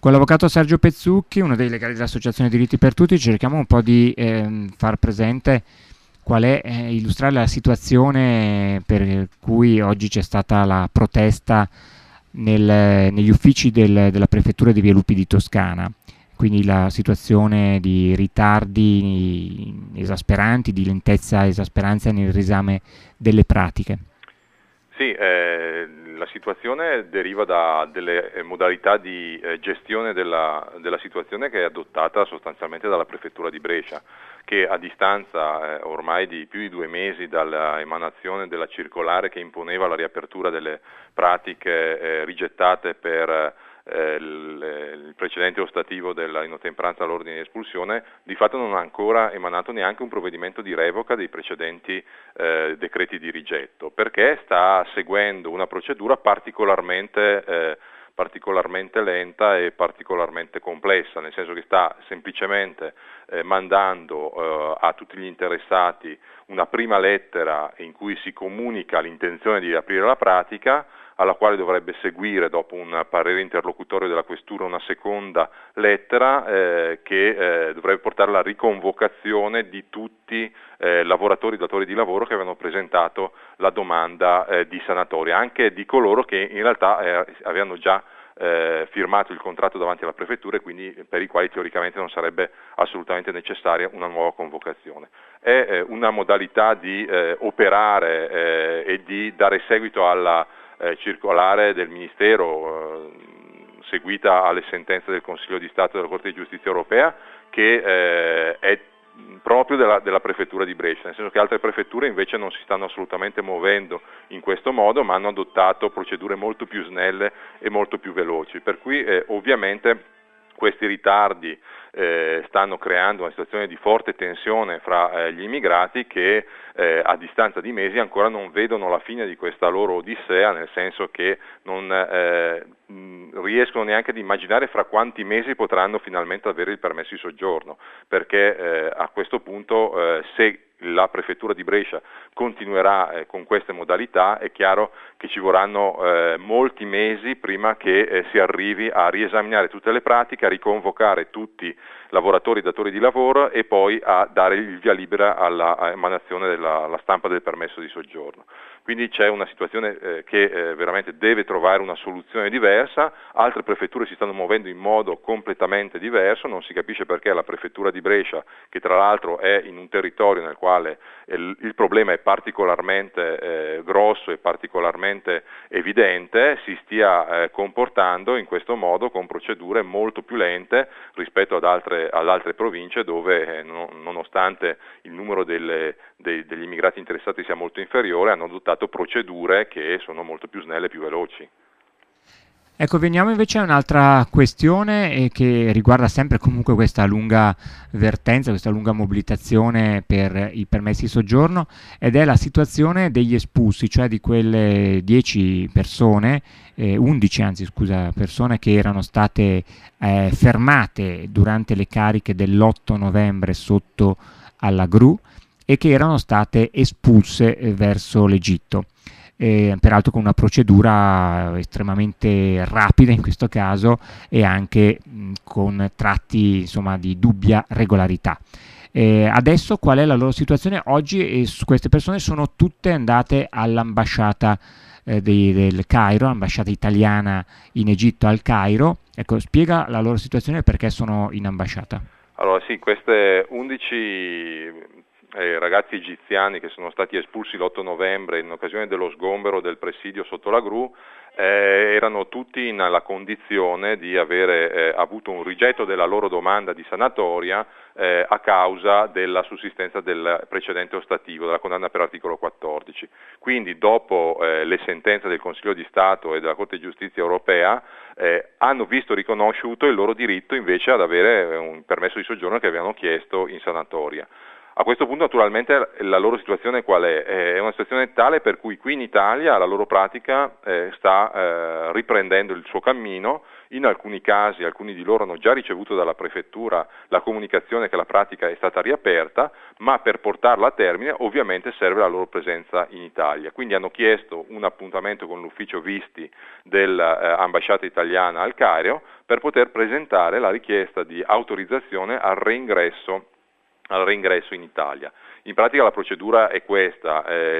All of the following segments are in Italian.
Con l'avvocato Sergio Pezzucchi, uno dei legali dell'Associazione Diritti per Tutti, cerchiamo un po' di far presente qual è, illustrare la situazione per cui oggi c'è stata la protesta negli uffici della prefettura di Via Lupi di Toscana. Quindi la situazione di ritardi esasperanti, di lentezza esasperante nel riesame delle pratiche. Sì, la situazione deriva da delle modalità di gestione della situazione che è adottata sostanzialmente dalla Prefettura di Brescia, che a distanza ormai di più di 2 mesi dall'emanazione della circolare che imponeva la riapertura delle pratiche rigettate per il precedente ostativo della inottemperanza all'ordine di espulsione, di fatto non ha ancora emanato neanche un provvedimento di revoca dei precedenti decreti di rigetto, perché sta seguendo una procedura particolarmente lenta e particolarmente complessa, nel senso che sta semplicemente mandando a tutti gli interessati una prima lettera in cui si comunica l'intenzione di riaprire la pratica, alla quale dovrebbe seguire, dopo un parere interlocutorio della Questura, una seconda lettera che dovrebbe portare alla riconvocazione di tutti lavoratori e datori di lavoro che avevano presentato la domanda di sanatoria, anche di coloro che in realtà avevano già firmato il contratto davanti alla prefettura e quindi per i quali teoricamente non sarebbe assolutamente necessaria una nuova convocazione. È una modalità di operare e di dare seguito alla circolare del Ministero seguita alle sentenze del Consiglio di Stato e della Corte di Giustizia Europea, che è proprio della Prefettura di Brescia, nel senso che altre prefetture invece non si stanno assolutamente muovendo in questo modo, ma hanno adottato procedure molto più snelle e molto più veloci, per cui ovviamente questi ritardi stanno creando una situazione di forte tensione fra gli immigrati che a distanza di mesi ancora non vedono la fine di questa loro odissea, nel senso che non riescono neanche ad immaginare fra quanti mesi potranno finalmente avere il permesso di soggiorno, perché a questo punto se la Prefettura di Brescia continuerà con queste modalità, è chiaro che ci vorranno molti mesi prima che si arrivi a riesaminare tutte le pratiche, a riconvocare tutti lavoratori e datori di lavoro e poi a dare il via libera alla emanazione della stampa del permesso di soggiorno. Quindi c'è una situazione che veramente deve trovare una soluzione diversa, altre prefetture si stanno muovendo in modo completamente diverso, non si capisce perché la Prefettura di Brescia, che tra l'altro è in un territorio nel quale il problema è particolarmente grosso e particolarmente evidente, si stia comportando in questo modo con procedure molto più lente rispetto ad altre province dove nonostante il numero degli immigrati interessati sia molto inferiore, hanno adottato procedure che sono molto più snelle e più veloci. Ecco, veniamo invece a un'altra questione che riguarda sempre comunque questa lunga vertenza, questa lunga mobilitazione per i permessi di soggiorno, ed è la situazione degli espulsi, cioè di quelle 10 persone, 11 anzi scusa, persone che erano state fermate durante le cariche dell'8 novembre sotto alla gru e che erano state espulse verso l'Egitto. Peraltro con una procedura estremamente rapida in questo caso e anche con tratti insomma di dubbia regolarità. Adesso qual è la loro situazione? Oggi queste persone sono tutte andate all'ambasciata del Cairo, ambasciata italiana in Egitto al Cairo. Ecco, spiega la loro situazione e perché sono in ambasciata. Allora sì, queste 11 ragazzi egiziani che sono stati espulsi l'8 novembre in occasione dello sgombero del presidio sotto la gru erano tutti nella condizione di avere avuto un rigetto della loro domanda di sanatoria a causa della sussistenza del precedente ostativo, della condanna per articolo 14. Quindi dopo le sentenze del Consiglio di Stato e della Corte di Giustizia Europea hanno visto riconosciuto il loro diritto invece ad avere un permesso di soggiorno che avevano chiesto in sanatoria. A questo punto naturalmente la loro situazione qual è? È una situazione tale per cui qui in Italia la loro pratica sta riprendendo il suo cammino. In alcuni casi alcuni di loro hanno già ricevuto dalla prefettura la comunicazione che la pratica è stata riaperta, ma per portarla a termine ovviamente serve la loro presenza in Italia. Quindi hanno chiesto un appuntamento con l'ufficio visti dell'ambasciata italiana al Cairo per poter presentare la richiesta di autorizzazione al reingresso in Italia. In pratica la procedura è questa,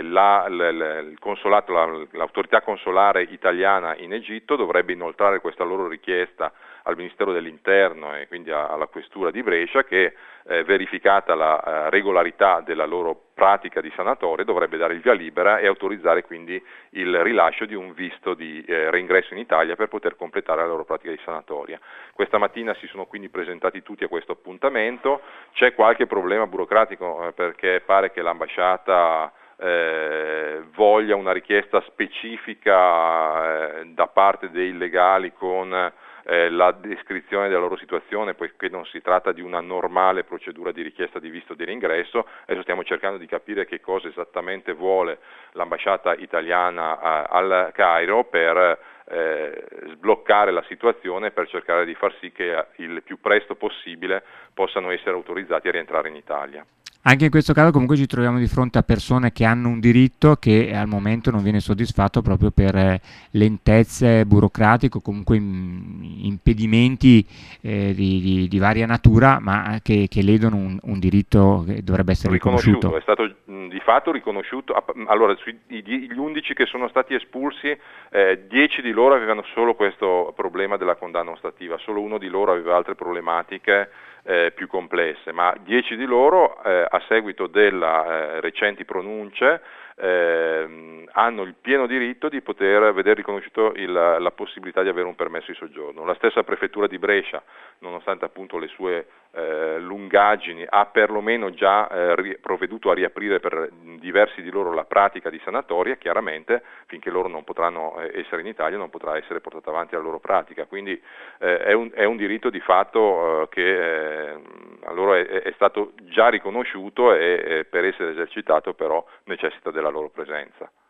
l'autorità consolare italiana in Egitto dovrebbe inoltrare questa loro richiesta al Ministero dell'Interno e quindi alla Questura di Brescia che, verificata la regolarità della loro pratica di sanatoria, dovrebbe dare il via libera e autorizzare quindi il rilascio di un visto di reingresso in Italia per poter completare la loro pratica di sanatoria. Questa mattina si sono quindi presentati tutti a questo appuntamento, c'è qualche problema burocratico perché pare che l'ambasciata voglia una richiesta specifica da parte dei legali con la descrizione della loro situazione, poiché non si tratta di una normale procedura di richiesta di visto di reingresso. Adesso stiamo cercando di capire che cosa esattamente vuole l'ambasciata italiana al Cairo per sbloccare la situazione, per cercare di far sì che il più presto possibile possano essere autorizzati a rientrare in Italia. Anche in questo caso comunque ci troviamo di fronte a persone che hanno un diritto che al momento non viene soddisfatto proprio per lentezze burocratiche o comunque impedimenti di varia natura, ma che ledono un diritto che dovrebbe essere riconosciuto. È stato di fatto riconosciuto. Allora, gli 11 che sono stati espulsi, 10 di loro avevano solo questo problema della condanna ostativa, solo uno di loro aveva altre problematiche più complesse, ma 10 di loro a seguito delle recenti pronunce hanno il pieno diritto di poter vedere riconosciuto la possibilità di avere un permesso di soggiorno. La stessa prefettura di Brescia, nonostante appunto le sue lungaggini, ha perlomeno già provveduto a riaprire per diversi di loro la pratica di sanatoria. Chiaramente finché loro non potranno essere in Italia non potrà essere portata avanti la loro pratica, quindi è un diritto di fatto che a loro è stato già riconosciuto e per essere esercitato però necessita della loro presenza.